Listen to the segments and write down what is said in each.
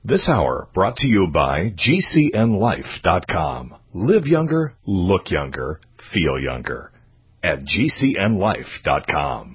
This hour brought to you by GCNLife.com. Live younger, look younger, feel younger at GCNLife.com.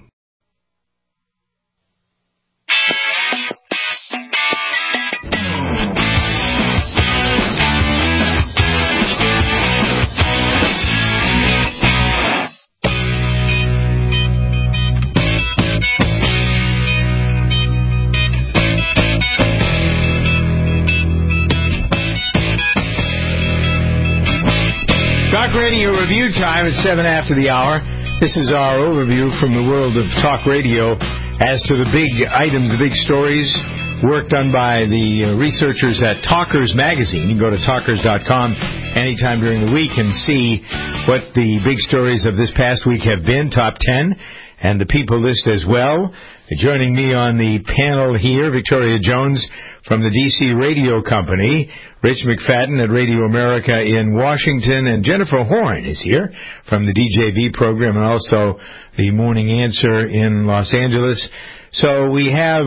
Talk Radio Review time at 7 after the hour. This is our overview from the world of talk radio as to the big items, the big stories, work done by the researchers at Talkers Magazine. You can go to talkers.com anytime during the week and see what the big stories of this past week have been, top 10, and the people list as well. Joining me on the panel here, Victoria Jones from the D.C. Radio Company, Rich McFadden at Radio America in Washington, and Jennifer Horn is here from the DJV program and also the Morning Answer in Los Angeles. So we have,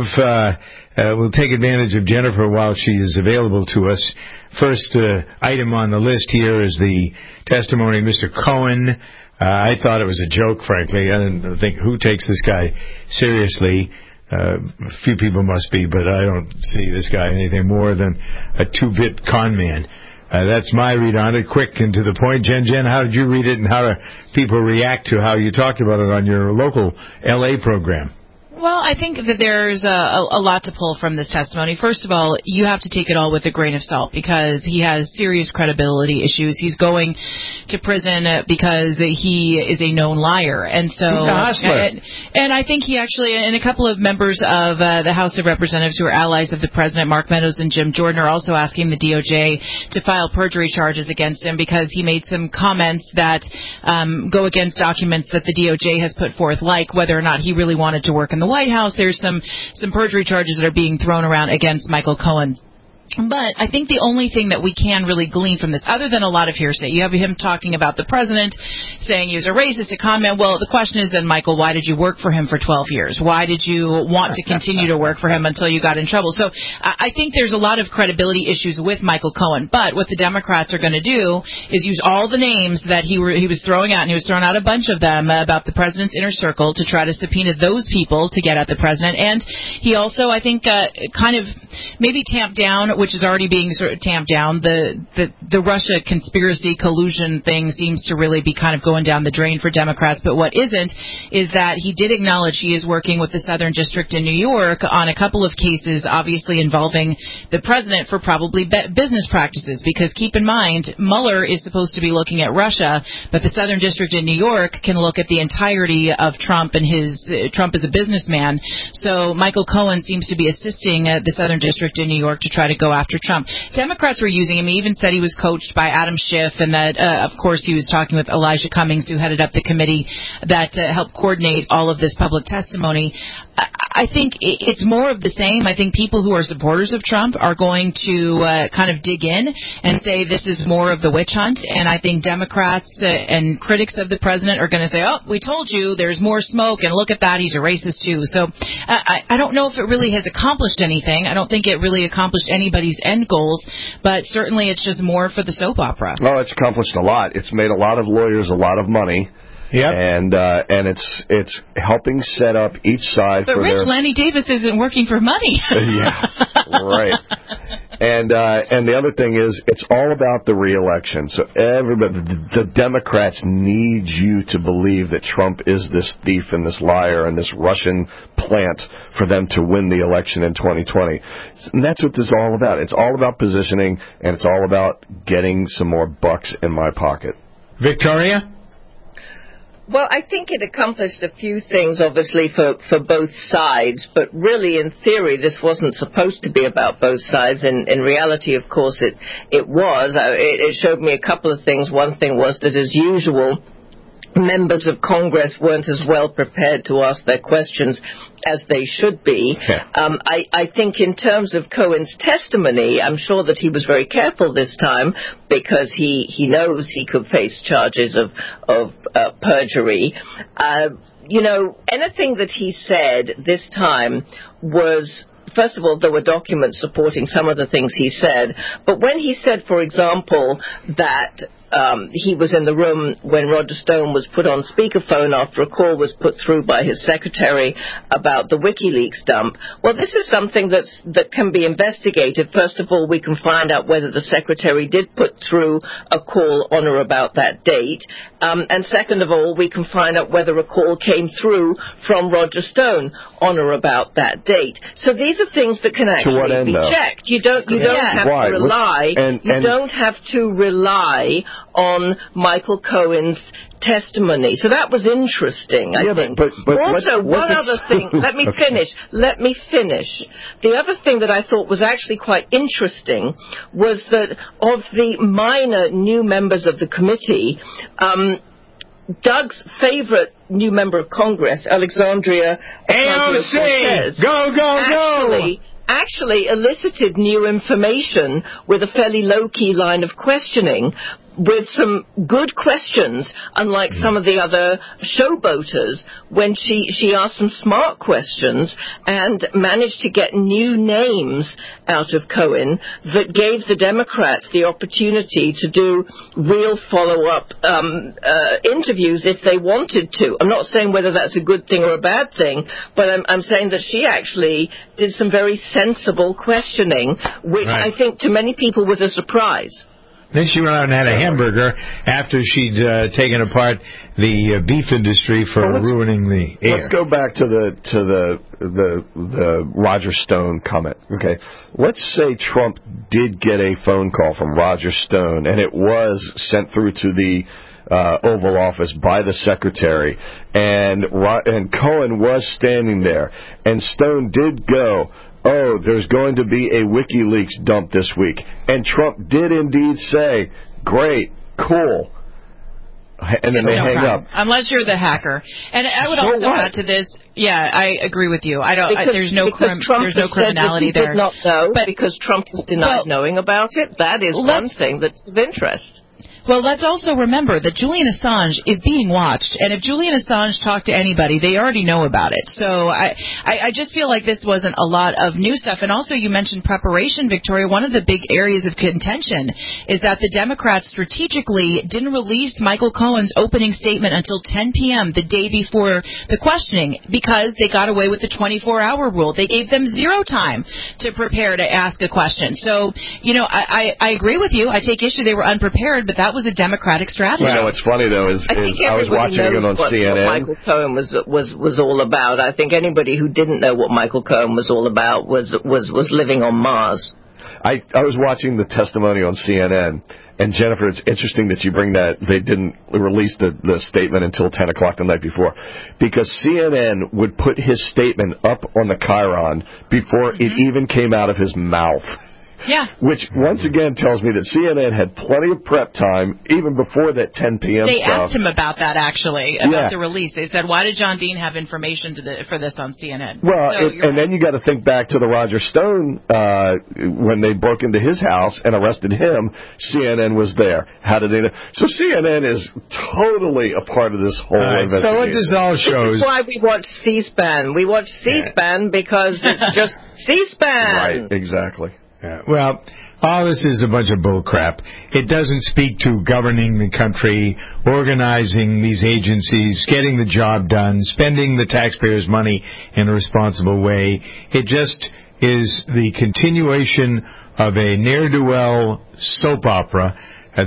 we'll take advantage of Jennifer while she is available to us. First item on the list here is the testimony of Mr. Cohen. I thought it was a joke, frankly. I didn't think, who takes this guy seriously? A few people must be, but I don't see this guy anything more than a two-bit con man. That's my read on it, quick and to the point. Jen, how did you read it, and how do people react to how you talked about it on your local L.A. program? Well, I think that there's a lot to pull from this testimony. First of all, you have to take it all with a grain of salt because he has serious credibility issues. He's going to prison because he is a known liar. And so, he's a hustler. And I think he actually, and a couple of members of the House of Representatives who are allies of the president, Mark Meadows and Jim Jordan, are also asking the DOJ to file perjury charges against him because he made some comments that go against documents that the DOJ has put forth, like whether or not he really wanted to work in the White House. There's some perjury charges that are being thrown around against Michael Cohen. But I think the only thing that we can really glean from this, other than a lot of hearsay, you have him talking about the president, saying he was a racist, a comment. Well, the question is then, Michael, why did you work for him for 12 years? Why did you want to continue to work for him until you got in trouble? So I think there's a lot of credibility issues with Michael Cohen. But what the Democrats are going to do is use all the names that he was throwing out, and he was throwing out a bunch of them about the president's inner circle to try to subpoena those people to get at the president. And he also, I think, kind of maybe tamped down, which is already being sort of tamped down. The Russia conspiracy collusion thing seems to really be kind of going down the drain for Democrats. But what isn't is that he did acknowledge he is working with the Southern District in New York on a couple of cases, obviously involving the president for probably business practices. Because keep in mind, Mueller is supposed to be looking at Russia, but the Southern District in New York can look at the entirety of Trump and Trump as a businessman. So Michael Cohen seems to be assisting the Southern District in New York to try to go after Trump. Democrats were using him. He even said he was coached by Adam Schiff, and that, of course, he was talking with Elijah Cummings, who headed up the committee that helped coordinate all of this public testimony. I think it's more of the same. I think people who are supporters of Trump are going to kind of dig in and say this is more of the witch hunt. And I think Democrats and critics of the president are going to say, oh, we told you there's more smoke, and look at that, he's a racist too. So I don't know if it really has accomplished anything. I don't think it really accomplished anybody's end goals, but certainly it's just more for the soap opera. Oh, it's accomplished a lot. It's made a lot of lawyers a lot of money. Yep. And it's helping set up each side. But Rich, Lanny Davis isn't working for money. Yeah, right. And the other thing is, it's all about the re-election. So everybody, the Democrats need you to believe that Trump is this thief and this liar and this Russian plant for them to win the election in 2020. And that's what this is all about. It's all about positioning, and it's all about getting some more bucks in my pocket. Victoria? Well, I think it accomplished a few things, obviously, for both sides, but really, in theory, this wasn't supposed to be about both sides. In reality, of course, it was. It showed me a couple of things. One thing was that, as usual, members of Congress weren't as well prepared to ask their questions as they should be. I think in terms of Cohen's testimony, I'm sure that he was very careful this time because he knows he could face charges of perjury. Anything that he said this time was first of all, there were documents supporting some of the things he said. But when he said, for example, that he was in the room when Roger Stone was put on speakerphone after a call was put through by his secretary about the WikiLeaks dump. Well, this is something that can be investigated. First of all, we can find out whether the secretary did put through a call on or about that date. And second of all, we can find out whether a call came through from Roger Stone on or about that date. So these are things that can actually be checked. You don't have to rely. You don't have to rely on Michael Cohen's testimony. So that was interesting, I think. But also, one other thing. Let me finish. The other thing that I thought was actually quite interesting was that of the minor new members of the committee, Doug's favorite new member of Congress, Alexandria Ocasio-Cortez, actually elicited new information with a fairly low-key line of questioning, with some good questions, unlike some of the other showboaters, when she asked some smart questions and managed to get new names out of Cohen that gave the Democrats the opportunity to do real follow-up interviews if they wanted to. I'm not saying whether that's a good thing or a bad thing, but I'm saying that she actually did some very sensible questioning, which I think to many people was a surprise. Then she went out and had a hamburger after she'd taken apart the beef industry for ruining the air. Let's go back to the Roger Stone comment. Okay, let's say Trump did get a phone call from Roger Stone, and it was sent through to the Oval Office by the secretary, and Cohen was standing there, and Stone did go, "Oh, there's going to be a WikiLeaks dump this week." And Trump did indeed say, "Great, cool." And then they hang up. Unless you're the hacker. And I would also add to this, I agree with you. There's no criminality there. Did not know, but because Trump has denied knowing about it, that is one thing that's of interest. Well, let's also remember that Julian Assange is being watched, and if Julian Assange talked to anybody, they already know about it. So I just feel like this wasn't a lot of new stuff. And also you mentioned preparation, Victoria. One of the big areas of contention is that the Democrats strategically didn't release Michael Cohen's opening statement until 10 p.m. the day before the questioning because they got away with the 24-hour rule. They gave them zero time to prepare to ask a question. So, I agree with you. I take issue they were unprepared, but that was a Democratic strategy. Well, what's funny though is I was watching it on CNN. What Michael Cohen was all about. I think anybody who didn't know what Michael Cohen was all about was living on Mars. I was watching the testimony on CNN, and Jennifer, it's interesting that you bring that. They didn't release the statement until 10 o'clock the night before, because CNN would put his statement up on the Chiron before it even came out of his mouth. Yeah. Which, once again, tells me that CNN had plenty of prep time, even before that 10 p.m. They stuff. asked him about that, actually, about the release. They said, why did John Dean have information for this on CNN? Well, then you got to think back to the Roger Stone, when they broke into his house and arrested him, CNN was there. How did they know? So CNN is totally a part of this whole investigation. So what this all shows... This is why we watch C-SPAN. We watch C-SPAN because it's just C-SPAN. Right, exactly. Yeah. Well, all this is a bunch of bull crap. It doesn't speak to governing the country, organizing these agencies, getting the job done, spending the taxpayers' money in a responsible way. It just is the continuation of a ne'er-do-well soap opera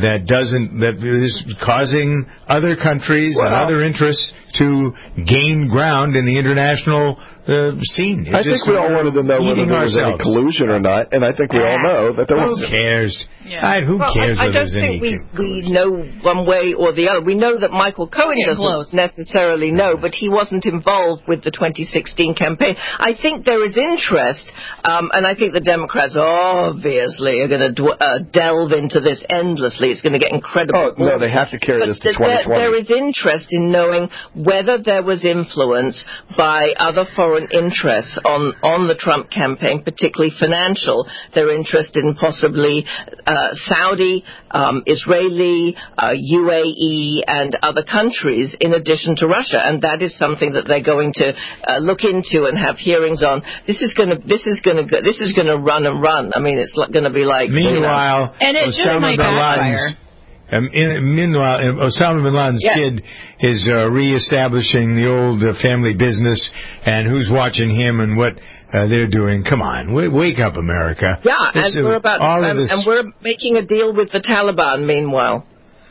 that is causing other countries and other interests to gain ground in the international scene. I think we all wanted to know whether there was any collusion or not, and I think we all know that there was. Who cares? Yeah. Who cares whether there's any collusion? I don't think we know one way or the other. We know that Michael Cohen doesn't necessarily know, but he wasn't involved with the 2016 campaign. I think there is interest, and I think the Democrats obviously are going to delve into this endlessly. It's going to get incredible. Oh, no, they have to carry this to 2020. There is interest in knowing whether there was influence by other foreign interests on the Trump campaign, particularly financial. They're interested in possibly Saudi, Israeli, UAE, and other countries in addition to Russia, and that is something that they're going to look into and have hearings on. This is going to run and run. I mean, it's going to be like. Meanwhile, and it just might backfire. Meanwhile, Osama bin Laden's kid is reestablishing the old family business, and who's watching him and what they're doing. Come on, wake up, America! Yeah, and we're making a deal with the Taliban. Meanwhile.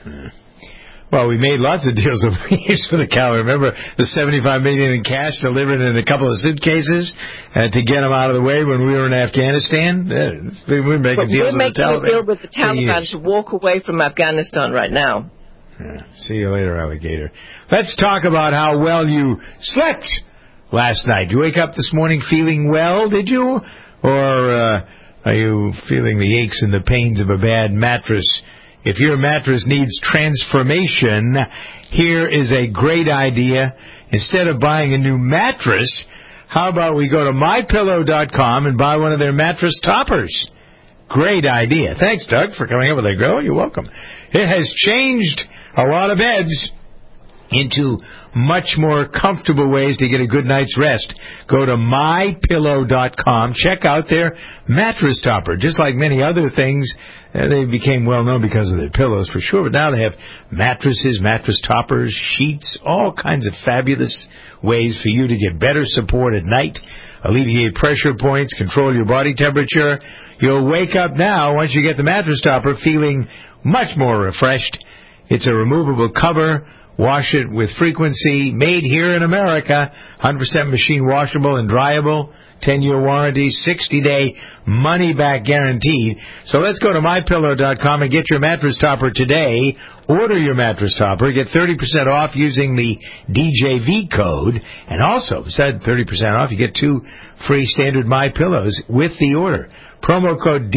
Well, we made lots of deals over the years for the Taliban. Remember the $75 million in cash delivered in a couple of suitcases to get them out of the way when we were in Afghanistan? We're making deals with the Taliban. We're making a deal with the Taliban to walk away from Afghanistan right now. Yeah. See you later, alligator. Let's talk about how well you slept last night. Did you wake up this morning feeling well, did you? Or are you feeling the aches and the pains of a bad mattress? If your mattress needs transformation, here is a great idea. Instead of buying a new mattress, how about we go to MyPillow.com and buy one of their mattress toppers? Great idea. Thanks, Doug, for coming up with that. Girl, you're welcome. It has changed a lot of beds into much more comfortable ways to get a good night's rest. Go to MyPillow.com. Check out their mattress topper. Just like many other things, they became well known because of their pillows for sure, but now they have mattresses, mattress toppers, sheets, all kinds of fabulous ways for you to get better support at night, alleviate pressure points, control your body temperature. You'll wake up now, once you get the mattress topper, feeling much more refreshed. It's a removable cover. Wash it with frequency. Made here in America. 100% machine washable and dryable. 10-year warranty. 60-day money-back guaranteed. So let's go to MyPillow.com and get your mattress topper today. Order your mattress topper. Get 30% off using the DJV code. And also, besides 30% off, you get 2 free standard MyPillows with the order. Promo code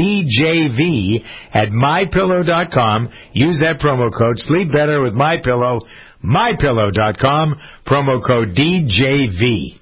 DJV at MyPillow.com. Use that promo code. Sleep better with MyPillow. MyPillow.com. Promo code DJV.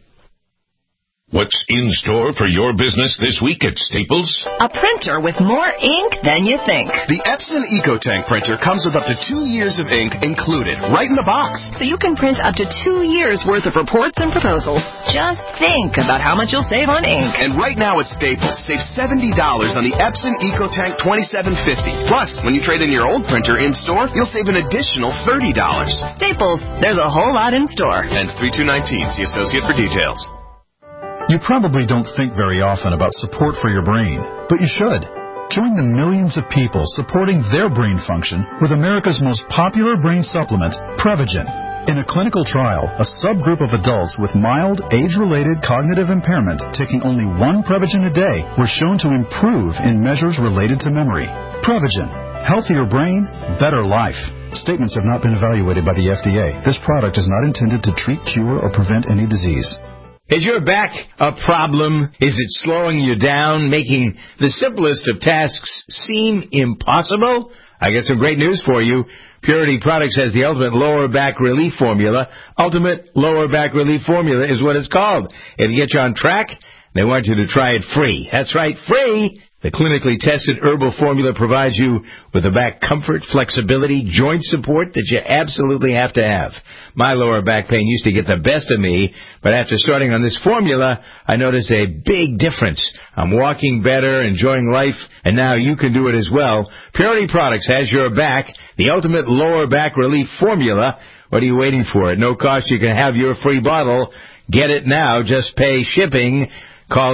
What's in store for your business this week at Staples? A printer with more ink than you think. The Epson EcoTank printer comes with up to 2 years of ink included, right in the box. So you can print up to 2 years worth of reports and proposals. Just think about how much you'll save on ink. And right now at Staples, save $70 on the Epson EcoTank 2750. Plus, when you trade in your old printer in store, you'll save an additional $30. Staples, there's a whole lot in store. Ends 3/2/19. See associate for details. You probably don't think very often about support for your brain, but you should. Join the millions of people supporting their brain function with America's most popular brain supplement, Prevagen. In a clinical trial, a subgroup of adults with mild, age-related cognitive impairment taking only 1 Prevagen a day were shown to improve in measures related to memory. Prevagen. Healthier brain, better life. Statements have not been evaluated by the FDA. This product is not intended to treat, cure, or prevent any disease. Is your back a problem? Is it slowing you down, making the simplest of tasks seem impossible? I got some great news for you. Purity Products has the Ultimate Lower Back Relief Formula. Ultimate Lower Back Relief Formula is what it's called. It'll get you on track. They want you to try it free. That's right, free! The clinically tested herbal formula provides you with the back comfort, flexibility, joint support that you absolutely have to have. My lower back pain used to get the best of me, but after starting on this formula, I noticed a big difference. I'm walking better, enjoying life, and now you can do it as well. Purity Products has your back, the Ultimate Lower Back Relief Formula. What are you waiting for? At no cost, you can have your free bottle. Get it now. Just pay shipping. Call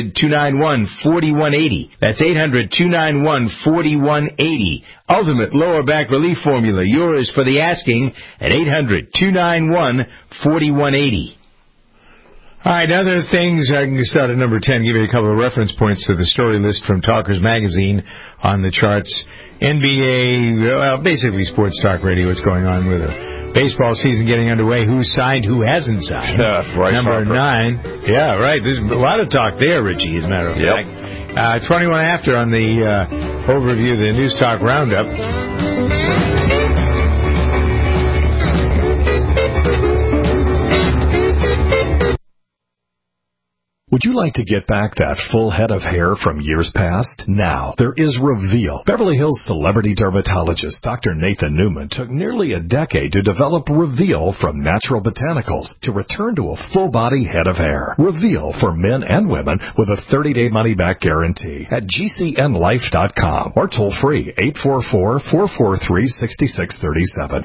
800-291-4180. That's 800-291-4180. Ultimate Lower Back Relief Formula. Yours for the asking at 800-291-4180. All right, other things. I can start at number 10, give you a couple of reference points to the story list from Talkers Magazine on the charts. NBA, well, basically sports talk radio, what's going on with it. Baseball season getting underway. Who's signed, who hasn't signed. Number 9. Yeah, right. There's a lot of talk there, Richie, as a matter of fact. 21 after on the overview of the News Talk Roundup. Would you like to get back that full head of hair from years past? Now, there is Reveal. Beverly Hills celebrity dermatologist Dr. Nathan Newman took nearly a decade to develop Reveal from natural botanicals to return to a full-body head of hair. Reveal for men and women with a 30-day money-back guarantee at GCNlife.com or toll-free 844-443-6637.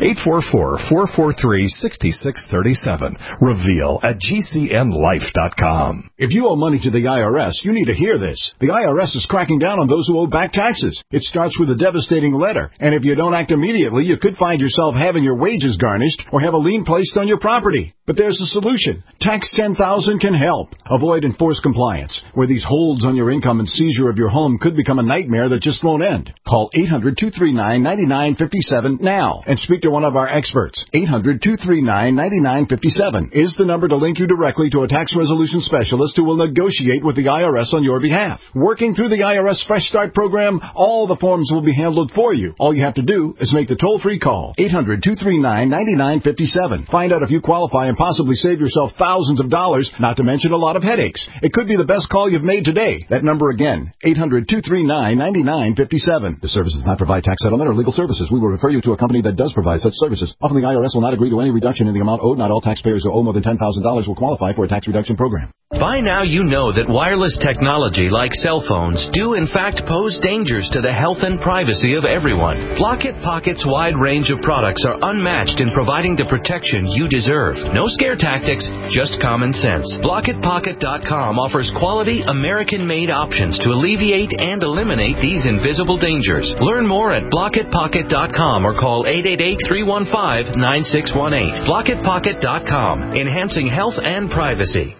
844-443-6637. Reveal at GCNlife.com. If you owe money to the IRS, you need to hear this. The IRS is cracking down on those who owe back taxes. It starts with a devastating letter, and if you don't act immediately, you could find yourself having your wages garnished or have a lien placed on your property. But there's a solution. Tax 10,000 can help. Avoid enforced compliance, where these holds on your income and seizure of your home could become a nightmare that just won't end. Call 800-239-9957 now and speak to one of our experts. 800-239-9957 is the number to link you directly to a tax resolution specialist who will negotiate with the IRS on your behalf. Working through the IRS Fresh Start program, all the forms will be handled for you. All you have to do is make the toll-free call. 800-239-9957. Find out if you qualify and possibly save yourself thousands of dollars, not to mention a lot of headaches. It could be the best call you've made today. That number again, 800-239-9957. This service does not provide tax settlement or legal services. We will refer you to a company that does provide such services. Often the IRS will not agree to any reduction in the amount owed. Not all taxpayers who owe more than $10,000 will qualify for a tax reduction program. By now you know that wireless technology like cell phones do in fact pose dangers to the health and privacy of everyone. Blockit Pocket's wide range of products are unmatched in providing the protection you deserve. No scare tactics, just common sense. BlockitPocket.com offers quality American-made options to alleviate and eliminate these invisible dangers. Learn more at BlockitPocket.com or call 888-315-9618. BlockitPocket.com, enhancing health and privacy.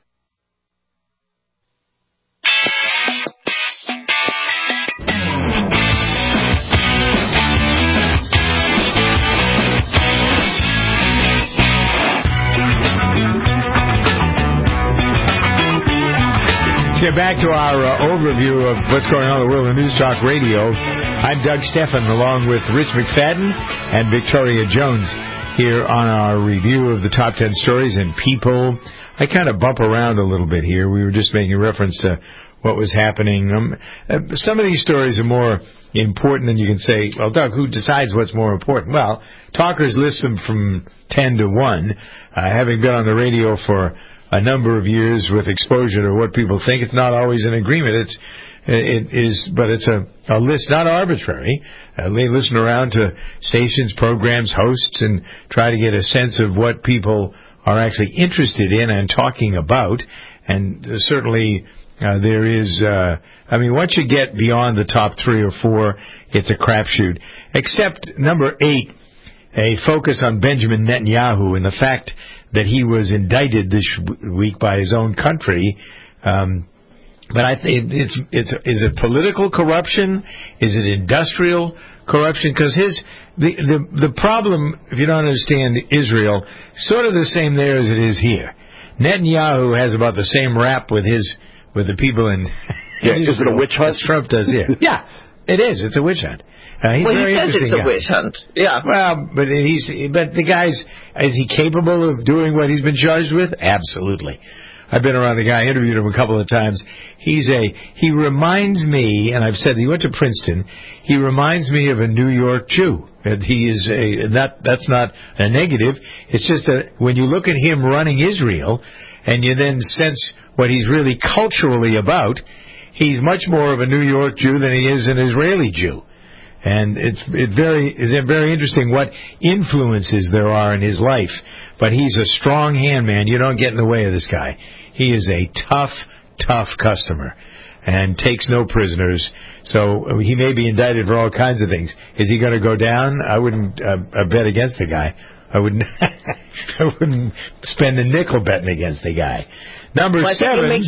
Get back to our overview of what's going on in the world of News Talk Radio. I'm Doug Stephan, along with Rich McFadden and Victoria Jones, here on our review of the top 10 stories and people. I kind of bump around a little bit here. We were just making reference to what was happening. Some of these stories are more important than you can say, well, Doug, who decides what's more important? Well, talkers list them from 10 to 1. Having been on the radio for a number of years with exposure to what people think, it's not always an agreement. But it's a list, not arbitrary. They listen around to stations, programs, hosts, and try to get a sense of what people are actually interested in and talking about. And certainly there is, once you get beyond the top 3 or 4, it's a crapshoot. Except number 8, a focus on Benjamin Netanyahu and the fact that he was indicted this week by his own country. But I think is it political corruption? Is it industrial corruption? Because the problem, if you don't understand Israel, sort of the same there as it is here. Netanyahu has about the same rap with the people in Israel. Is it a witch hunt? As Trump does here. Yeah, it is. It's a witch hunt. He says it's a witch hunt. Yeah. Well, but the guy's, is he capable of doing what he's been charged with? Absolutely. I've been around the guy, interviewed him a couple of times. He reminds me, and I've said he went to Princeton, he reminds me of a New York Jew. That's not a negative. It's just that when you look at him running Israel, and you then sense what he's really culturally about, he's much more of a New York Jew than he is an Israeli Jew. And it's very interesting what influences there are in his life. But he's a strong hand, man. You don't get in the way of this guy. He is a tough customer and takes no prisoners. So he may be indicted for all kinds of things. Is he going to go down? I wouldn't bet against the guy. I wouldn't spend a nickel betting against the guy. Number 7.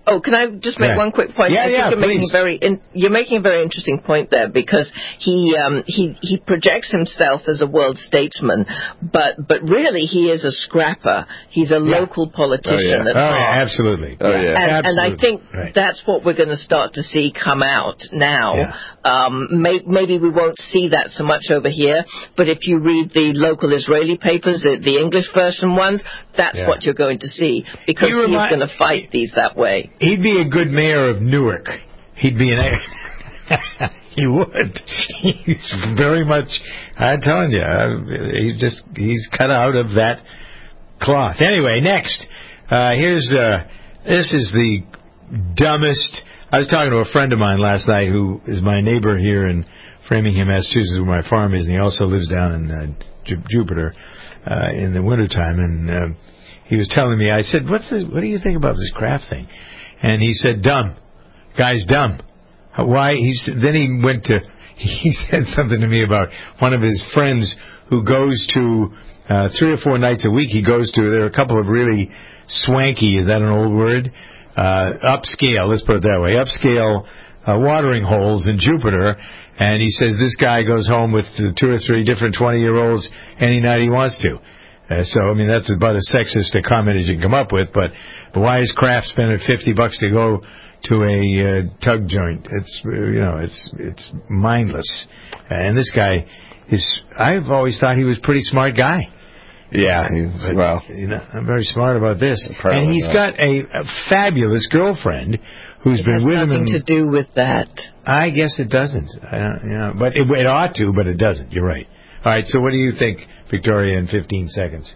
Oh, can I just make one quick point? Yeah, I think you're making a very interesting point there, because he projects himself as a world statesman, but really he is a scrapper. He's a local politician at heart. Absolutely. And I think that's what we're going to start to see come out now. Yeah. Maybe we won't see that so much over here, but if you read the local Israeli papers, the English version ones, that's what you're going to see, because he's going to fight these that way. He'd be a good mayor of Newark. He'd be he would. He's very much, I'm telling you, he's cut out of that cloth. Anyway, next, this is the dumbest. I was talking to a friend of mine last night who is my neighbor here in Framingham, Massachusetts, where my farm is, and he also lives down in Jupiter in the wintertime, and he was telling me, I said, what do you think about this Kraft thing? And he said, dumb. Guy's dumb. Why? Then he said something to me about one of his friends who goes to 3 or 4 nights a week. He goes to, there are a couple of really swanky, is that an old word? Upscale, let's put it that way, upscale watering holes in Jupiter. And he says this guy goes home with 2 or 3 different 20-year-olds any night he wants to. So, I mean, that's about as sexist a comment as you can come up with. But why is Kraft spending $50 to go to a tug joint? It's mindless. And this guy I've always thought he was a pretty smart guy. Yeah, I'm very smart about this. And he's got a fabulous girlfriend who's been with him. It has nothing to do with that. I guess it doesn't. But it ought to, but it doesn't. You're right. All right, so what do you think, Victoria, in 15 seconds?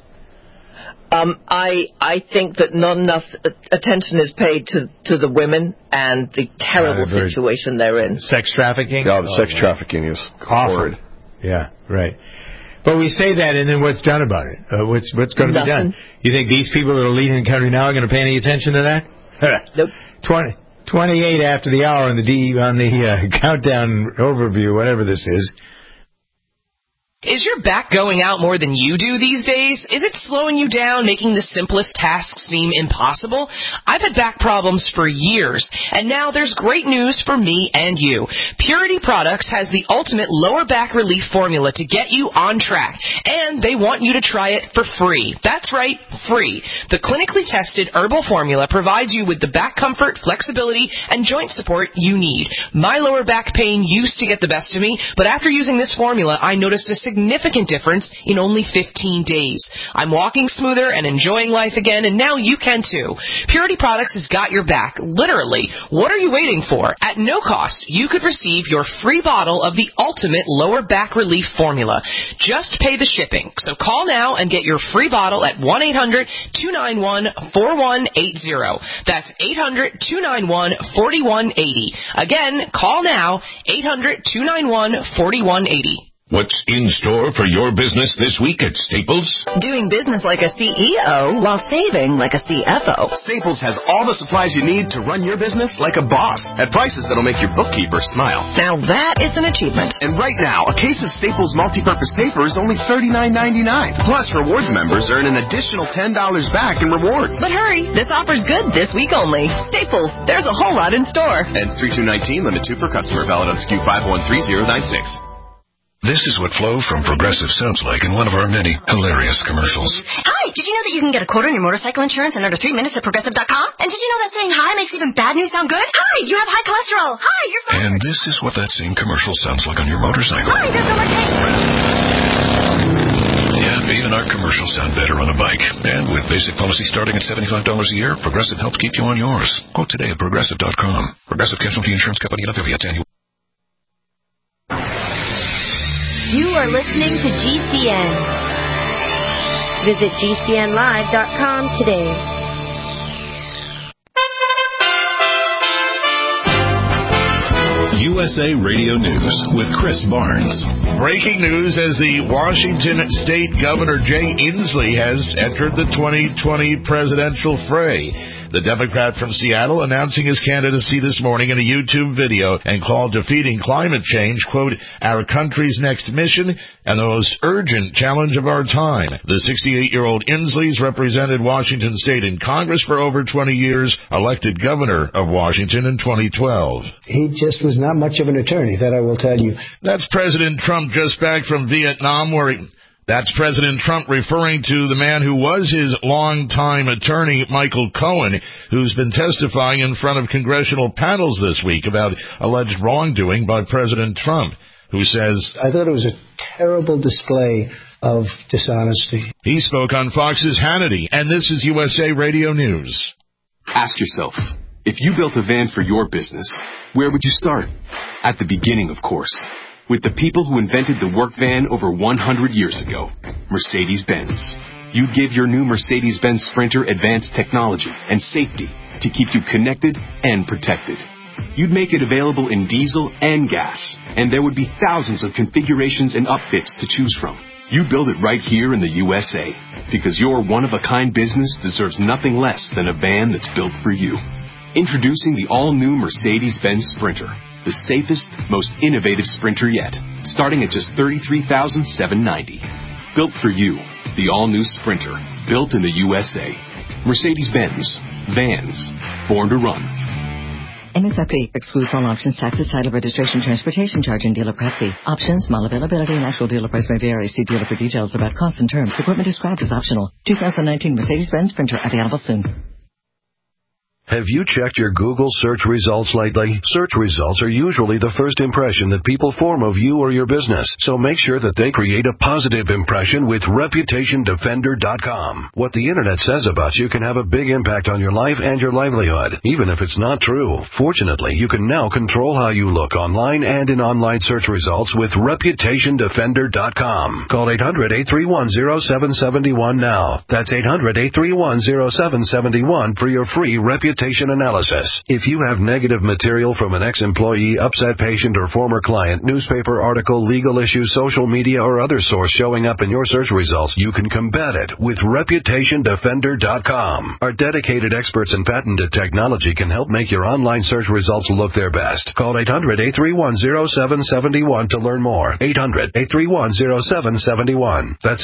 I think that not enough attention is paid to the women and the terrible situation they're in. Sex trafficking? No, the sex trafficking is horrid. Yeah, right. But we say that, and then what's done about it? What's going to be done? You think these people that are leading the country now are going to pay any attention to that? Nope. 28 after the hour on the countdown overview, whatever this is. Is your back going out more than you do these days? Is it slowing you down, making the simplest tasks seem impossible? I've had back problems for years, and now there's great news for me and you. Purity Products has the ultimate lower back relief formula to get you on track, and they want you to try it for free. That's right, free. The clinically tested herbal formula provides you with the back comfort, flexibility, and joint support you need. My lower back pain used to get the best of me, but after using this formula, I noticed a significant difference in only 15 days. I'm walking smoother and enjoying life again, and now you can too. Purity Products has got your back, literally. What are you waiting for? At no cost, you could receive your free bottle of the ultimate lower back relief formula. Just pay the shipping. So call now and get your free bottle at 1-800-291-4180. That's 800-291-4180. Again, call now, 800-291-4180. What's in store for your business this week at Staples? Doing business like a CEO while saving like a CFO. Staples has all the supplies you need to run your business like a boss at prices that'll make your bookkeeper smile. Now that is an achievement. And right now, a case of Staples multi-purpose paper is only $39.99. Plus, rewards members earn an additional $10 back in rewards. But hurry, this offer's good this week only. Staples, there's a whole lot in store. Ends 3/2/19, limit 2 per customer, valid on SKU 513096. This is what Flo from Progressive sounds like in one of our many hilarious commercials. Hi, did you know that you can get a quote on your motorcycle insurance in under 3 minutes at Progressive.com? And did you know that saying hi makes even bad news sound good? Hi, you have high cholesterol. Hi, you're fine. And this is what that same commercial sounds like on your motorcycle. Hi, there's no more Yeah, even our commercials sound better on a bike. And with basic policy starting at $75 a year, Progressive helps keep you on yours. Quote today at Progressive.com. Progressive Casualty Insurance Company and affiliates. You are listening to GCN. Visit GCNlive.com today. USA Radio News with Chris Barnes. Breaking news as the Washington State Governor Jay Inslee has entered the 2020 presidential fray. The Democrat from Seattle announcing his candidacy this morning in a YouTube video and called defeating climate change, quote, our country's next mission and the most urgent challenge of our time. The 68-year-old Inslee's represented Washington State in Congress for over 20 years, elected governor of Washington in 2012. He just was not much of an attorney, that I will tell you. That's President Trump just back from Vietnam, That's President Trump referring to the man who was his longtime attorney, Michael Cohen, who's been testifying in front of congressional panels this week about alleged wrongdoing by President Trump, who says, I thought it was a terrible display of dishonesty. He spoke on Fox's Hannity, and this is USA Radio News. Ask yourself, if you built a van for your business, where would you start? At the beginning, of course. With the people who invented the work van over 100 years ago, Mercedes-Benz. You'd give your new Mercedes-Benz Sprinter advanced technology and safety to keep you connected and protected. You'd make it available in diesel and gas, and there would be thousands of configurations and upfits to choose from. You build it right here in the USA, because your one-of-a-kind business deserves nothing less than a van that's built for you. Introducing the all-new Mercedes-Benz Sprinter. The safest, most innovative Sprinter yet, starting at just $33,790. Built for you, the all-new Sprinter, built in the USA. Mercedes-Benz, vans, born to run. MSRP excludes all options, taxes, title, registration, transportation charge, and dealer prep fee. Options, model availability, and actual dealer price may vary. See dealer for details about costs and terms. Equipment described as optional. 2019 Mercedes-Benz Sprinter available soon. Have you checked your Google search results lately? Search results are usually the first impression that people form of you or your business, so make sure that they create a positive impression with ReputationDefender.com. What the Internet says about you can have a big impact on your life and your livelihood, even if it's not true. Fortunately, you can now control how you look online and in online search results with ReputationDefender.com. Call 800-831-0771 now. That's 800-831-0771 for your free reputation analysis. If you have negative material from an ex-employee, upset patient, or former client, newspaper article, legal issue, social media, or other source showing up in your search results, you can combat it with ReputationDefender.com. Our dedicated experts in patented technology can help make your online search results look their best. Call 800-831-0771 to learn more. 800-831-0771. That's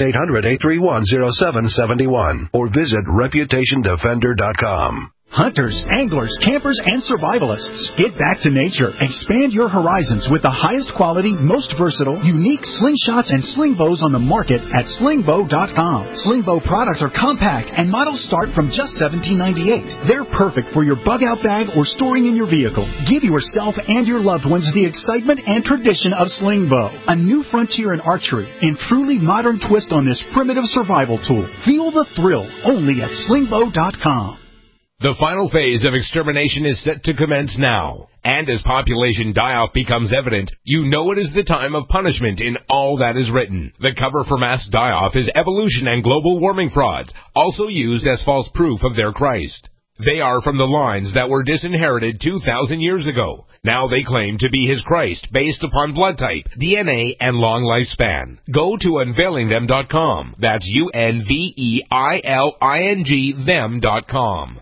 800-831-0771. Or visit ReputationDefender.com. Hunters, anglers, campers, and survivalists. Get back to nature. Expand your horizons with the highest quality, most versatile, unique slingshots and sling bows on the market at slingbow.com. Slingbow products are compact and models start from just $17.98. They're perfect for your bug-out bag or storing in your vehicle. Give yourself and your loved ones the excitement and tradition of Slingbow, a new frontier in archery and truly modern twist on this primitive survival tool. Feel the thrill only at slingbow.com. The final phase of extermination is set to commence now. And as population die-off becomes evident, you know it is the time of punishment in all that is written. The cover for mass die-off is evolution and global warming frauds, also used as false proof of their Christ. They are from the lines that were disinherited 2,000 years ago. Now they claim to be his Christ based upon blood type, DNA, and long lifespan. Go to unveilingthem.com. That's UNVEILING them.com.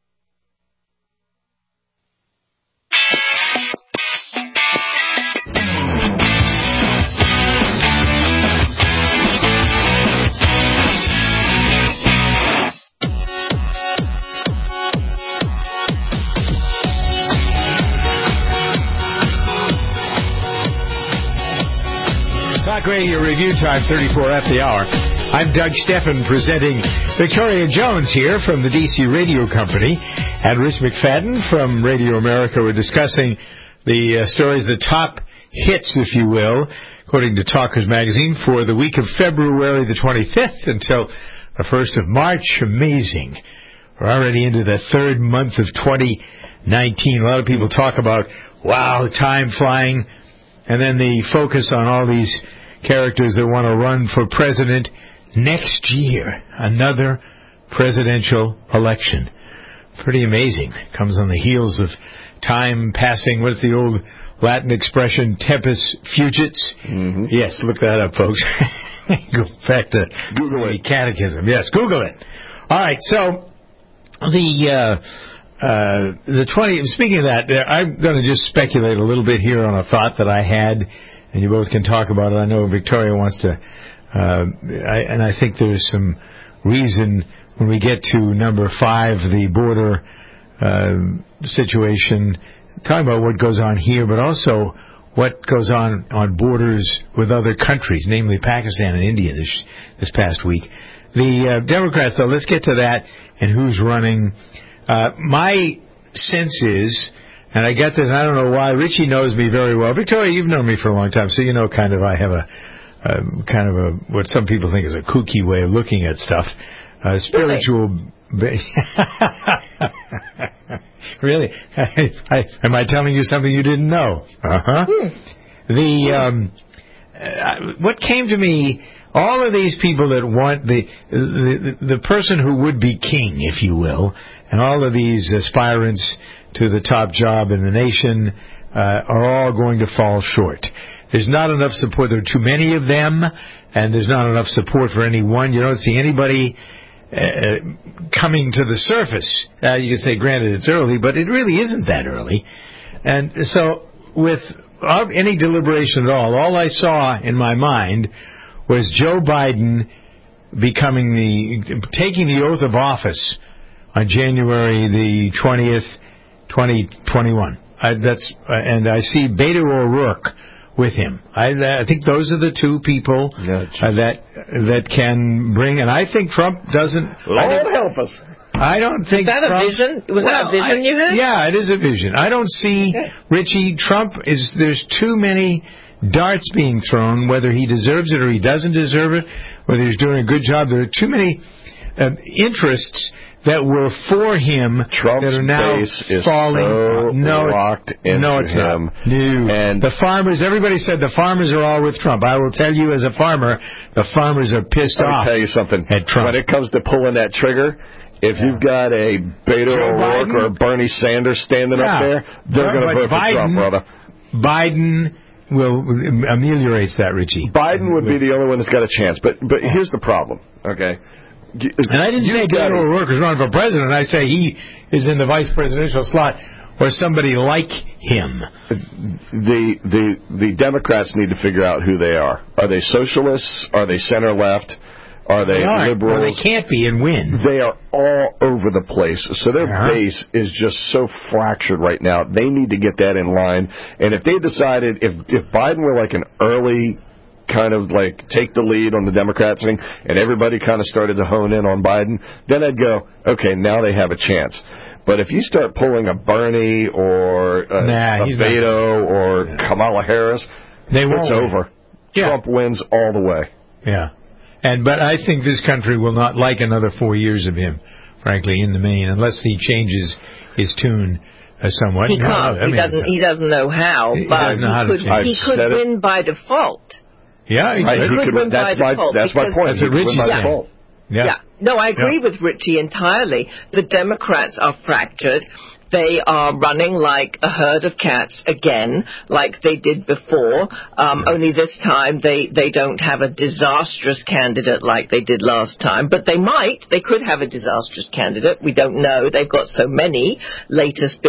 Talk Radio Review Time, 34 after the hour. I'm Doug Steffen presenting Victoria Jones here from the DC Radio Company and Rich McFadden from Radio America. We're discussing the stories, the top hits, if you will, according to Talkers Magazine, for the week of February the 25th until the 1st of March. Amazing. We're already into the third month of 2019. A lot of people talk about, wow, time flying, and then the focus on all these characters that want to run for president next year. Another presidential election. Pretty amazing. Comes on the heels of time passing. What's the old Latin expression? Tempus fugits? Mm-hmm. Yes, look that up, folks. Go back to Google the catechism. Yes, Google it. All right, so The 20. Speaking of that, I'm going to just speculate a little bit here on a thought that I had, and you both can talk about it. I know Victoria wants to, and I think there's some reason when we get to number 5, the border situation, talking about what goes on here, but also what goes on borders with other countries, namely Pakistan and India this past week. The Democrats, though, let's get to that and who's running. My sense is, and I get this, I don't know why, Richie knows me very well. Victoria, you've known me for a long time, so you know kind of I have a what some people think is a kooky way of looking at stuff. Spiritual... Really? Am I telling you something you didn't know? What came to me, all of these people that want the person who would be king, if you will, and all of these aspirants to the top job in the nation are all going to fall short. There's not enough support. There are too many of them, and there's not enough support for any one. You don't see anybody coming to the surface. You can say, granted, it's early, but it really isn't that early. And so, without any deliberation at all I saw in my mind was Joe Biden taking the oath of office on January the 20th, 2021. And I see Beto O'Rourke with him. I think those are the two people that can bring, and I think Trump doesn't. Lord help us. I don't think. Is that Trump, a vision? Was that a vision you had? Yeah, it is a vision. I don't see Richie Trump there's too many darts being thrown, whether he deserves it or he doesn't deserve it, whether he's doing a good job. There are too many interests that were for him Trump's that are now base is falling. So locked into it's him. Not. No. And the farmers, everybody said the farmers are all with Trump. I will tell you as a farmer, the farmers are pissed off. Let me tell you something. At Trump. When it comes to pulling that trigger, if you've got a Beto O'Rourke or a Bernie Sanders standing up there, they're going to vote for Trump, brother. Biden ameliorates that, Richie. Biden would be the only one that's got a chance. But here's the problem, okay? And I didn't say Beto O'Rourke is running for president. I say he is in the vice presidential slot or somebody like him. The Democrats need to figure out who they are. Are they socialists? Are they center left? Are they liberals? Well, they can't be and win. They are all over the place. So their base is just so fractured right now. They need to get that in line. And if they decided, if Biden were like an early kind of like take the lead on the Democrats thing, and everybody kind of started to hone in on Biden, then I'd go, okay, now they have a chance. But if you start pulling a Bernie or a Beto or Kamala Harris, it's over. Yeah. Trump wins all the way. Yeah. But I think this country will not like another 4 years of him, frankly, in the main, unless he changes his tune somewhat. He can't. He doesn't know how, but he could win by default. Yeah, he could win by default. That's my point. That's what Richie said. Yeah. No, I agree with Richie entirely. The Democrats are fractured. They are running like a herd of cats again, like they did before. Only this time they don't have a disastrous candidate like they did last time. But they might. They could have a disastrous candidate. We don't know. They've got so many. Latest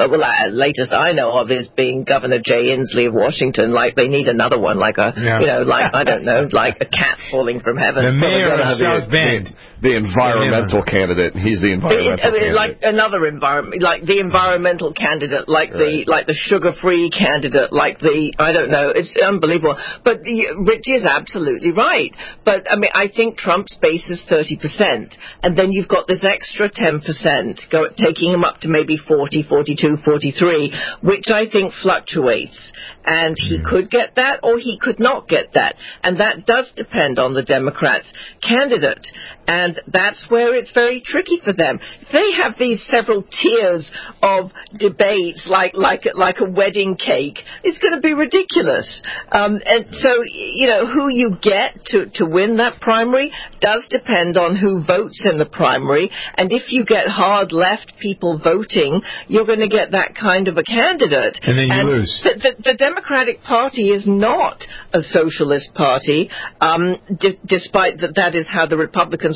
I know of is being Governor Jay Inslee of Washington. Like they need another one, like a I don't know, like a cat falling from heaven. The mayor of South Bend. The environmental candidate. He's the environmental candidate. Like another environment, like the environmental candidate, like the sugar-free candidate, like I don't know. It's unbelievable. But Richie is absolutely right. But I mean, I think Trump's base is 30%, and then you've got this extra 10% taking him up to maybe 40, 42, 43, which I think fluctuates. And he could get that, or he could not get that, and that does depend on the Democrats' candidate. And that's where it's very tricky for them. They have these several tiers of debates, like a wedding cake. It's going to be ridiculous. And so, who you get to win that primary does depend on who votes in the primary. And if you get hard left people voting, you're going to get that kind of a candidate. And then you lose. The Democratic Party is not a socialist party, despite that is how the Republicans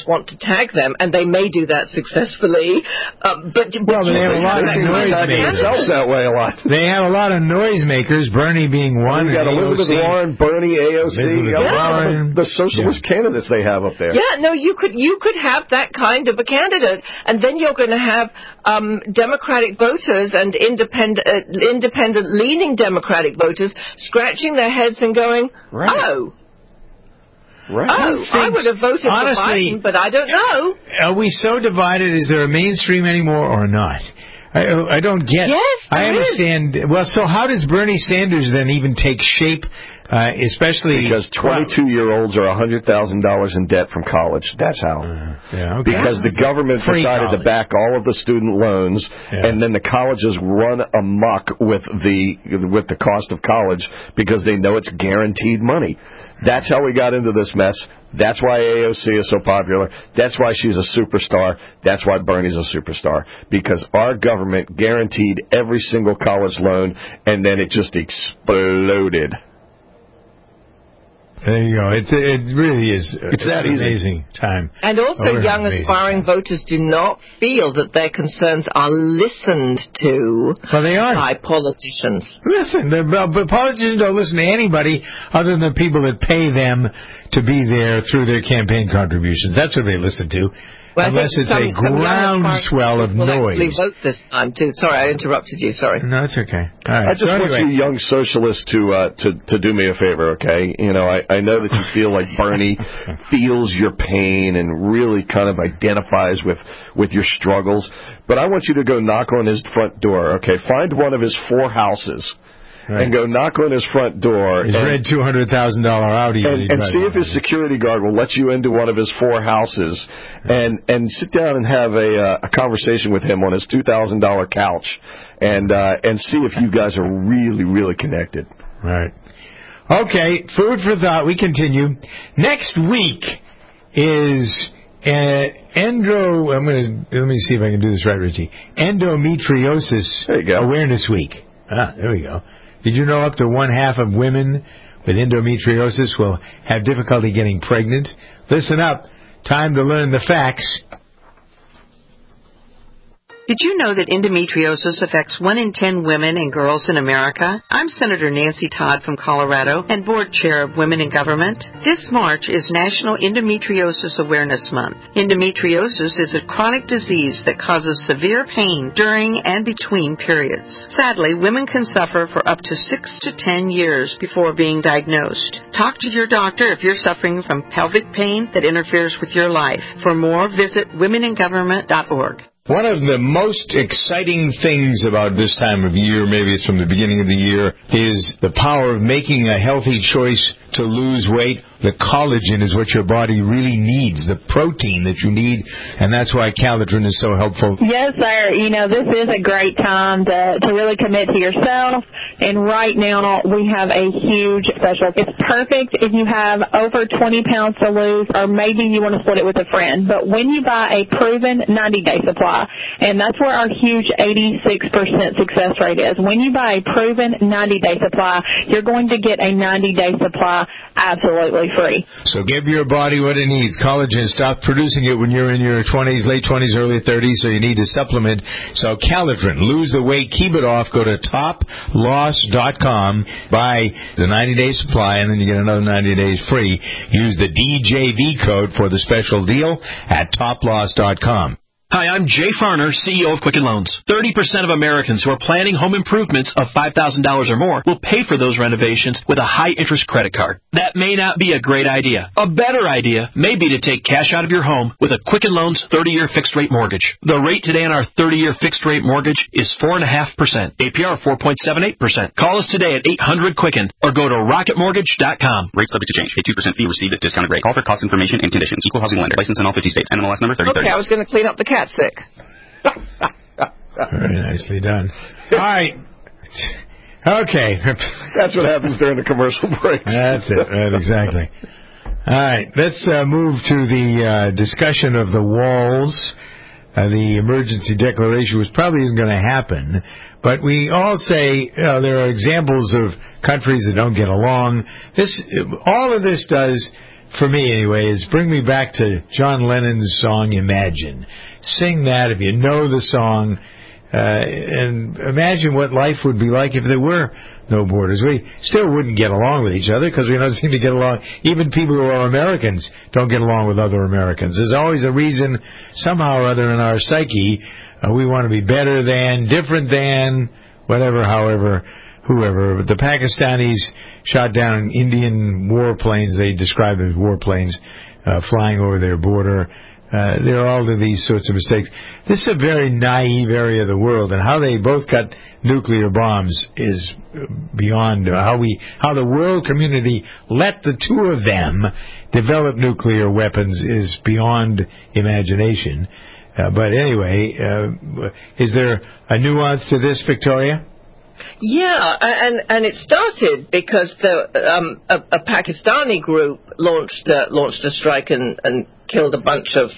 liberals want to tag them, and they may do that successfully. But they have a lot of noisemakers. That way a lot. They have a lot of noisemakers. Bernie being one. You got Elizabeth Warren, Bernie, AOC, the socialist candidates they have up there. Yeah, no, you could have that kind of a candidate, and then you're going to have Democratic voters and independent-leaning Democratic voters scratching their heads and going, oh. Right. Oh, I would have voted honestly, for Biden, but I don't know. Are we so divided? Is there a mainstream anymore or not? I don't get. Yes, I understand. Well, so how does Bernie Sanders then even take shape? Especially because 22-year-olds are $100,000 in debt from college. That's how. Because the government decided to back all of the student loans, and then the colleges run amok with the cost of college because they know it's guaranteed money. That's how we got into this mess. That's why AOC is so popular. That's why she's a superstar. That's why Bernie's a superstar. Because our government guaranteed every single college loan, and then it just exploded. There you go. It really is. It's that amazing time. And also, young aspiring voters do not feel that their concerns are listened to by politicians. Listen, but politicians don't listen to anybody other than the people that pay them to be there through their campaign contributions. That's what they listen to. Well, unless it's a groundswell of noise. Vote this time too. Sorry, I interrupted you. Sorry. No, it's okay. All right. I just want you young socialists to do me a favor, okay? You know, I know that you feel like Bernie feels your pain and really kind of identifies with your struggles, but I want you to go knock on his front door, okay? Find one of his 4 houses. Right. And go knock on his front door. His red $200,000 Audi. And see if his security guard will let you into one of his 4 houses and sit down and have a conversation with him on his $2,000 couch and see if you guys are really, really connected. Right. Okay, food for thought. We continue. Next week is let me see if I can do this right, Richie. Endometriosis Awareness Week. There we go. Did you know up to 1/2 of women with endometriosis will have difficulty getting pregnant? Listen up. Time to learn the facts. Did you know that endometriosis affects 1 in 10 women and girls in America? I'm Senator Nancy Todd from Colorado and Board Chair of Women in Government. This March is National Endometriosis Awareness Month. Endometriosis is a chronic disease that causes severe pain during and between periods. Sadly, women can suffer for up to 6 to 10 years before being diagnosed. Talk to your doctor if you're suffering from pelvic pain that interferes with your life. For more, visit womeningovernment.org. One of the most exciting things about this time of year, maybe it's from the beginning of the year, is the power of making a healthy choice to lose weight. The collagen is what your body really needs, the protein that you need, and that's why Calitrin is so helpful. Yes, sir. You know, this is a great time to really commit to yourself, and right now we have a huge special. It's perfect if you have over 20 pounds to lose, or maybe you want to split it with a friend. But when you buy a proven 90-day supply, and that's where our huge 86% success rate is. When you buy a proven 90-day supply, you're going to get a 90-day supply absolutely free. So give your body what it needs. Collagen, stop producing it when you're in your 20s, late 20s, early 30s, so you need to supplement. So Calitrin, lose the weight, keep it off. Go to toploss.com, buy the 90-day supply, and then you get another 90 days free. Use the DJV code for the special deal at toploss.com. Hi, I'm Jay Farner, CEO of Quicken Loans. 30% of Americans who are planning home improvements of $5,000 or more will pay for those renovations with a high-interest credit card. That may not be a great idea. A better idea may be to take cash out of your home with a Quicken Loans 30-year fixed-rate mortgage. The rate today on our 30-year fixed-rate mortgage is 4.5%. APR 4.78%. Call us today at 800-QUICKEN or go to rocketmortgage.com. Rate subject to change. Pay 2% fee. Receive this discounted rate. Call for cost information and conditions. Equal housing lender. License in all 50 states. NMLS number 3030. Okay, I was going to clean up the cat sick. Very nicely done. All right. Okay. That's what happens during the commercial breaks. That's it. Right, exactly. All right. Let's move to the discussion of the walls. The emergency declaration, which probably isn't going to happen. But we all say there are examples of countries that don't get along. All of this does for me anyway, is bring me back to John Lennon's song Imagine. Sing that if you know the song, and imagine what life would be like if there were no borders. We still wouldn't get along with each other because we don't seem to get along. Even people who are Americans don't get along with other Americans. There's always a reason, somehow or other in our psyche, we want to be better than, different than, whatever, however, whoever. The Pakistanis shot down Indian warplanes. They describe them as warplanes flying over their border. There are all of these sorts of mistakes. This is a very naive area of the world, and how they both got nuclear bombs is beyond how the world community let the two of them develop nuclear weapons is beyond imagination. But anyway, is there a nuance to this, Victoria? Yeah, and it started because a Pakistani group launched a strike and killed a bunch of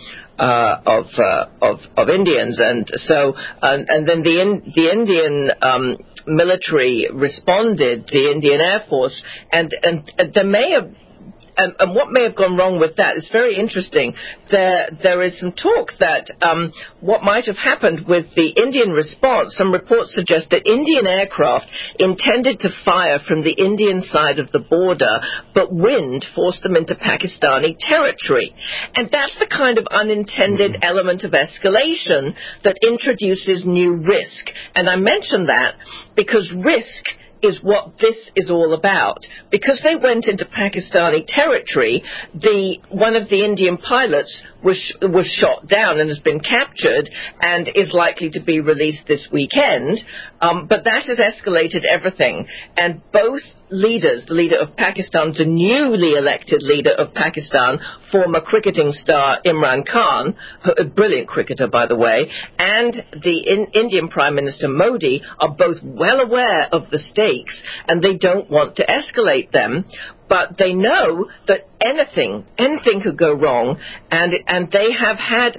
Indians, and so and then the Indian military responded, the Indian Air Force, and there may have. And what may have gone wrong with that is very interesting. There is some talk that what might have happened with the Indian response, some reports suggest that Indian aircraft intended to fire from the Indian side of the border, but wind forced them into Pakistani territory. And that's the kind of unintended element of escalation that introduces new risk. And I mention that because risk is what this is all about. Because they went into Pakistani territory, one of the Indian pilots was shot down and has been captured and is likely to be released this weekend. But that has escalated everything. And both leaders, the leader of Pakistan, the newly elected leader of Pakistan, former cricketing star Imran Khan, a brilliant cricketer, by the way, and the Indian Prime Minister Modi are both well aware of the stakes, and they don't want to escalate them. But they know that anything could go wrong, and they have had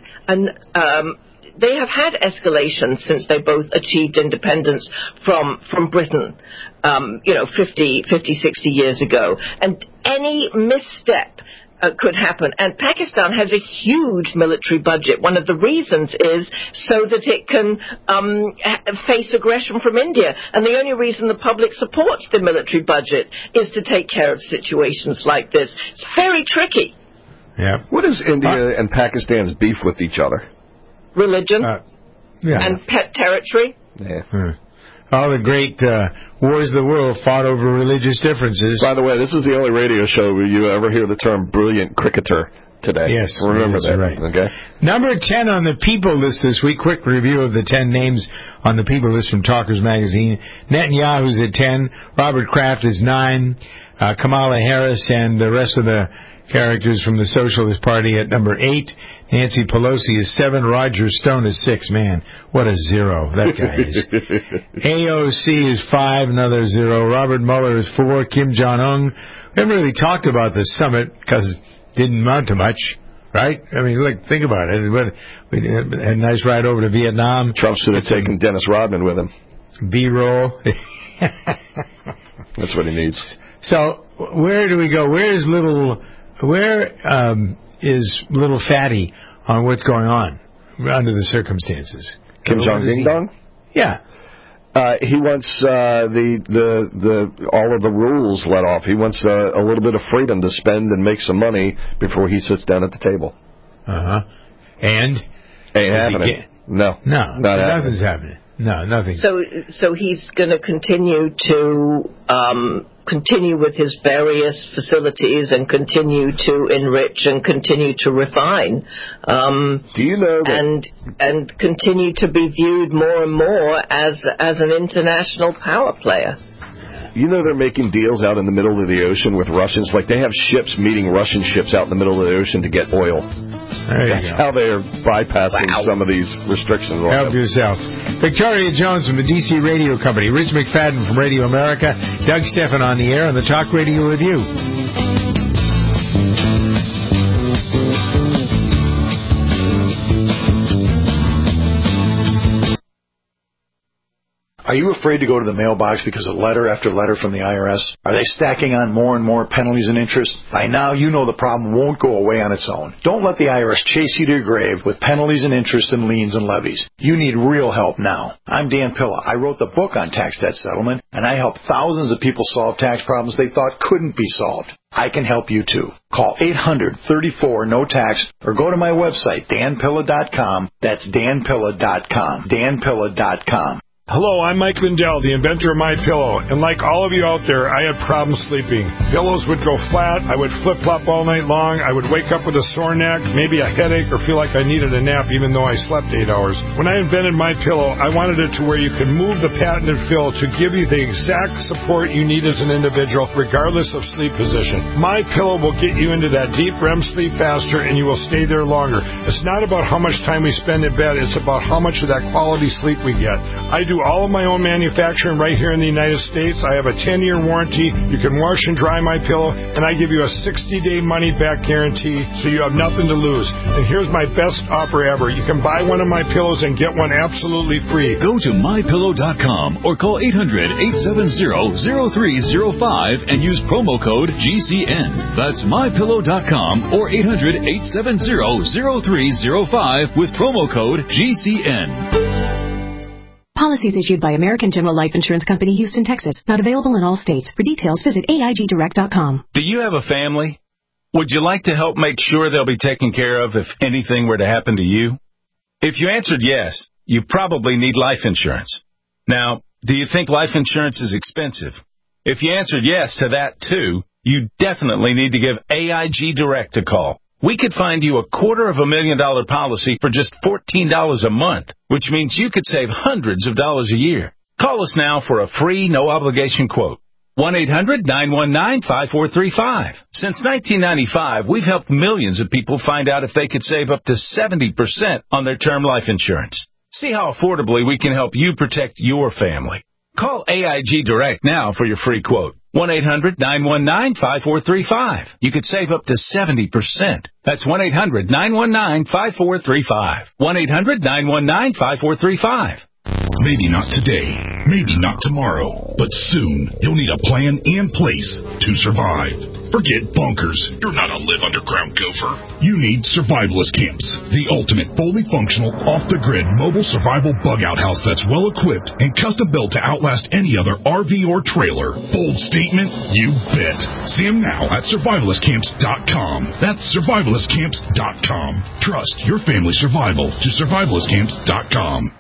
escalation since they both achieved independence from Britain, 50, 60 years ago. And any misstep could happen. And Pakistan has a huge military budget. One of the reasons is so that it can face aggression from India. And the only reason the public supports the military budget is to take care of situations like this. It's very tricky. Yeah. What is India and Pakistan's beef with each other? Religion and pet territory. Yeah. All the great wars of the world fought over religious differences. By the way, this is the only radio show where you ever hear the term brilliant cricketer today. Yes. Remember that. Right. Okay. Number 10 on the People list this week. Quick review of the 10 names on the People list from Talkers Magazine. Netanyahu's at 10. Robert Kraft is 9. Kamala Harris and the rest of the characters from the Socialist Party at number 8. Nancy Pelosi is 7. Roger Stone is 6. Man, what a zero that guy is. AOC is 5. Another 0. Robert Mueller is 4. Kim Jong-un. We haven't really talked about the summit because it didn't amount to much, right? I mean, think about it. We had a nice ride over to Vietnam. Trump should have taken Dennis Rodman with him. B-roll. That's what he needs. So where do we go? Where is little Fatty on what's going on under the circumstances? Kim Jong Ding Dong? Yeah. He wants the all of the rules let off. He wants a little bit of freedom to spend and make some money before he sits down at the table. And ain't happening. No, nothing's happening. No, nothing. So he's going to continue with his various facilities and continue to enrich and continue to refine. Do you know that? And continue to be viewed more and more as an international power player. You know they're making deals out in the middle of the ocean with Russians. Like they have ships meeting Russian ships out in the middle of the ocean to get oil. That's how they're bypassing some of these restrictions. Help yourself. Victoria Jones from the DC Radio Company. Rich McFadden from Radio America. Doug Stephan on the air on the Talk Radio Review. Are you afraid to go to the mailbox because of letter after letter from the IRS? Are they stacking on more and more penalties and interest? By now, you know the problem won't go away on its own. Don't let the IRS chase you to your grave with penalties and interest and liens and levies. You need real help now. I'm Dan Pilla. I wrote the book on tax debt settlement, and I help thousands of people solve tax problems they thought couldn't be solved. I can help you too. Call 800-34-NO-TAX or go to my website, danpilla.com. That's danpilla.com. danpilla.com. Hello, I'm Mike Lindell, the inventor of MyPillow, and like all of you out there, I had problems sleeping. Pillows would go flat, I would flip-flop all night long, I would wake up with a sore neck, maybe a headache, or feel like I needed a nap even though I slept 8 hours. When I invented MyPillow, I wanted it to where you could move the patented fill to give you the exact support you need as an individual, regardless of sleep position. MyPillow will get you into that deep REM sleep faster, and you will stay there longer. It's not about how much time we spend in bed, it's about how much of that quality sleep we get. I do all of my own manufacturing right here in the United States. I have a 10-year warranty. You can wash and dry my pillow, and I give you a 60-day money-back guarantee, so you have nothing to lose. And here's my best offer ever. You can buy one of my pillows and get one absolutely free. Go to MyPillow.com or call 800-870-0305 and use promo code GCN. That's MyPillow.com or 800-870-0305 with promo code GCN. Policies issued by American General Life Insurance Company, Houston, Texas. Not available in all states. For details, visit AIGDirect.com. Do you have a family? Would you like to help make sure they'll be taken care of if anything were to happen to you? If you answered yes, you probably need life insurance. Now, do you think life insurance is expensive? If you answered yes to that too, you definitely need to give AIG Direct a call. We could find you a $250,000 policy for just $14 a month, which means you could save hundreds of dollars a year. Call us now for a free, no-obligation quote. 1-800-919-5435. Since 1995, we've helped millions of people find out if they could save up to 70% on their term life insurance. See how affordably we can help you protect your family. Call AIG Direct now for your free quote. 1-800-919-5435. You could save up to 70%. That's 1-800-919-5435. 1-800-919-5435. Maybe not today, maybe not tomorrow, but soon you'll need a plan in place to survive. Forget bunkers. You're not a live underground gopher. You need Survivalist Camps, the ultimate fully functional, off-the-grid mobile survival bug-out house that's well-equipped and custom-built to outlast any other RV or trailer. Bold statement? You bet. See them now at survivalistcamps.com. That's survivalistcamps.com. Trust your family survival to survivalistcamps.com.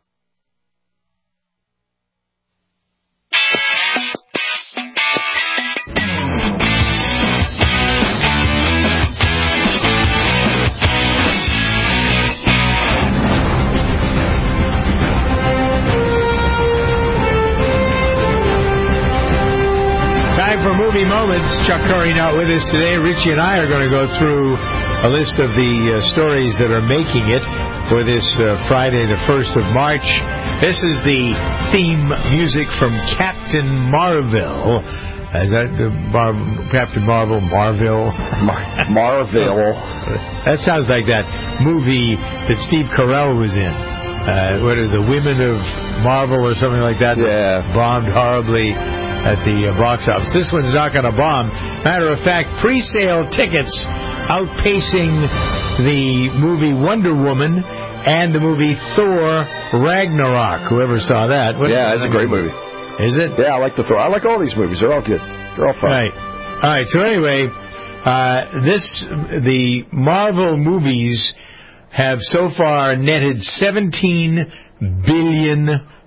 For Movie Moments, Chuck Curry not with us today. Richie and I are going to go through a list of the stories that are making it for this Friday, the 1st of March. This is the theme music from Captain Marvel. Is that Captain Marvel? Marvel? Marvel. That sounds like that movie that Steve Carell was in. What is The Women of Marvel or something like that? Yeah. That bombed horribly at the box office. This one's not going to bomb. Matter of fact, pre-sale tickets outpacing the movie Wonder Woman and the movie Thor Ragnarok. Whoever saw that? Yeah, it's a great movie. Is it? Yeah, I like the Thor. I like all these movies. They're all good. They're all fun. Right. All right. So anyway, the Marvel movies have so far netted $17 billion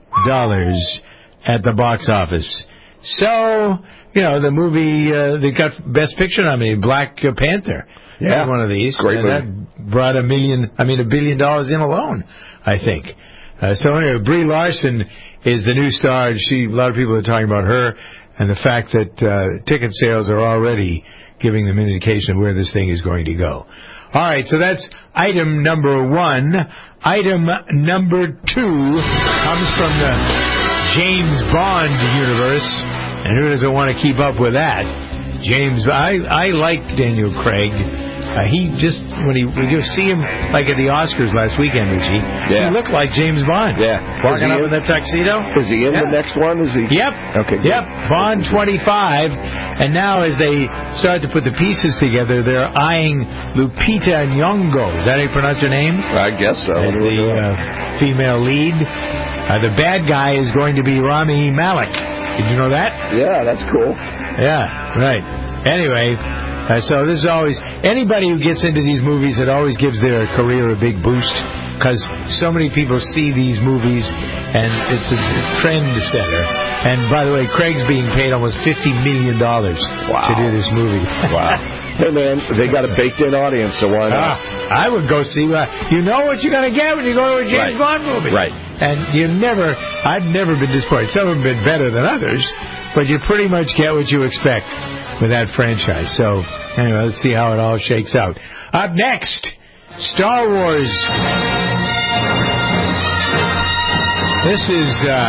at the box office. So, the movie, they got Best Picture nominated, Black Panther. Yeah. One of these. Great movie. That brought $1 billion in alone, I think. So anyway, Brie Larson is the new star. A lot of people are talking about her and the fact that ticket sales are already giving them an indication of where this thing is going to go. All right, so that's item number 1. Item number 2 comes from the James Bond universe, and who doesn't want to keep up with that? I like Daniel Craig. He just, when you see him, like at the Oscars last weekend, Richie, he looked like James Bond. Yeah. Walking up in the tuxedo. Is he in the next one? Is he? Yep. Okay. Good. Yep. Bond 25. And now as they start to put the pieces together, they're eyeing Lupita Nyong'o. Is that how you pronounce her name? I guess so. As the female lead. The bad guy is going to be Rami Malek. Did you know that? Yeah, that's cool. Yeah, right. Anyway, so this is always... Anybody who gets into these movies, it always gives their career a big boost, because so many people see these movies, and it's a trend setter. And by the way, Craig's being paid almost $50 million to do this movie. Wow. Hey, man, they got a baked-in audience, so why not? I would go see... you know what you're going to get when you go to a James Bond movie. Right. And I've never been disappointed. Some have been better than others, but you pretty much get what you expect with that franchise. So, anyway, let's see how it all shakes out. Up next, Star Wars. This is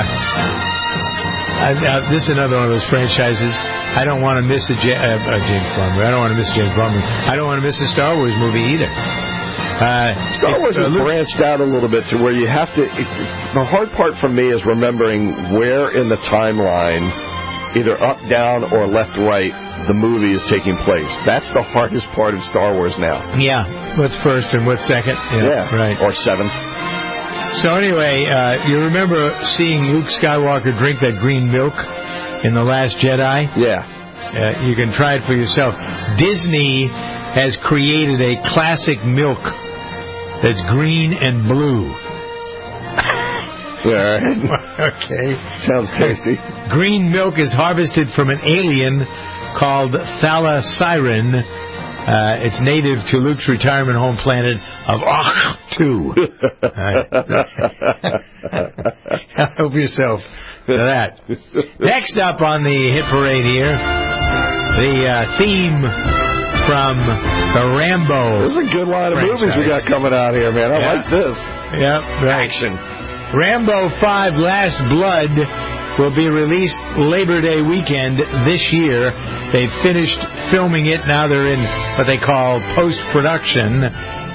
another one of those franchises. I don't want to miss a James Bond movie. I don't want to miss a James Bond movie. I don't want to miss a Star Wars movie either. Star Wars has branched out a little bit to where you have to... The hard part for me is remembering where in the timeline, either up, down, or left, right, the movie is taking place. That's the hardest part of Star Wars now. Yeah. What's first and what's second? Yeah. Right. Or seventh. So anyway, you remember seeing Luke Skywalker drink that green milk in The Last Jedi? Yeah. You can try it for yourself. Disney has created a classic milk that's green and blue. Yeah. Okay. Sounds tasty. Green milk is harvested from an alien called Thala-Siren. It's native to Luke's retirement home planet of Ahch-2. Help yourself to that. Next up on the hit parade here, the theme from the Rambo. This is a good line of movies we got coming out here, man. I like this. Yep. Action. Rambo 5 Last Blood will be released Labor Day weekend this year. They've finished filming it. Now they're in what they call post-production.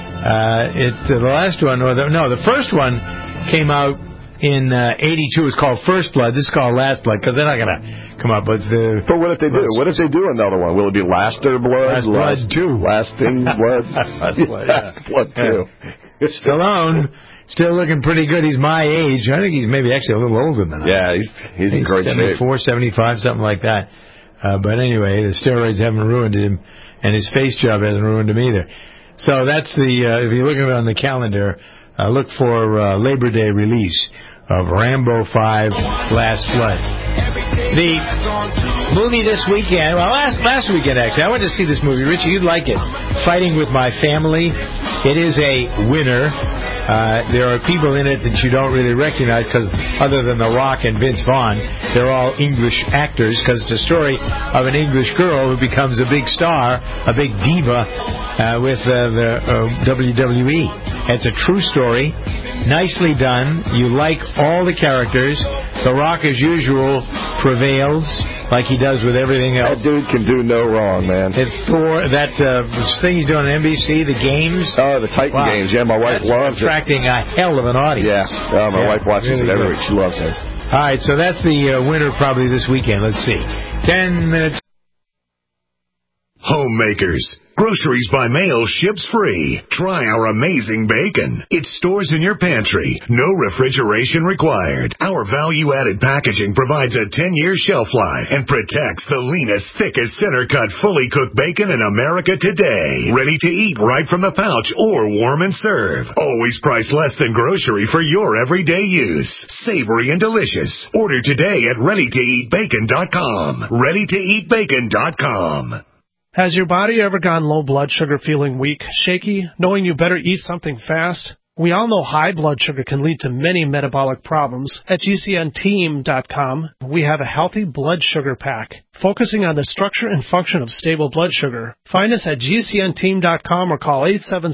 The last one, the first one came out in 82. It's called First Blood. This is called Last Blood, because they're not going to come up with the... But what if they do? What if they do another one? Will it be Laster Blood? Last Blood 2. Lasting Blood? Last Blood 2. Stallone, still looking pretty good. He's my age. I think he's maybe actually a little older than I. Yeah, he's in great 74, shape. 75, something like that. But anyway, the steroids haven't ruined him, and his face job hasn't ruined him either. So that's if you're looking on the calendar, look for Labor Day release of Rambo 5 Last Blood. The movie this weekend, last weekend actually, I went to see this movie. Richie, you'd like it. Fighting with My Family. It is a winner. There are people in it that you don't really recognize, because other than The Rock and Vince Vaughn, they're all English actors, because it's a story of an English girl who becomes a big star, a big diva with the WWE. It's a true story. Nicely done. You like all the characters. The Rock, as usual, prevails like he does with everything else. That dude can do no wrong, man. Thor, that thing he's doing on NBC, the games. Oh, the Titan games. Yeah, my wife loves it. Attracting a hell of an audience. Yeah, my wife watches it every week. She loves it. All right, so that's the winner probably this weekend. Let's see. 10 minutes. Homemakers. Groceries by mail ships free. Try our amazing bacon. It stores in your pantry. No refrigeration required. Our value-added packaging provides a 10-year shelf life and protects the leanest, thickest, center-cut, fully cooked bacon in America today. Ready to eat right from the pouch or warm and serve. Always priced less than grocery for your everyday use. Savory and delicious. Order today at ReadyToEatBacon.com. ReadyToEatBacon.com. Has your body ever gone low blood sugar, feeling weak, shaky, knowing you better eat something fast? We all know high blood sugar can lead to many metabolic problems. At GCNteam.com, we have a healthy blood sugar pack, focusing on the structure and function of stable blood sugar. Find us at GCNteam.com or call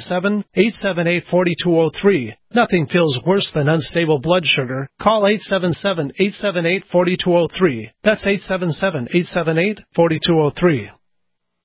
877-878-4203. Nothing feels worse than unstable blood sugar. Call 877-878-4203. That's 877-878-4203.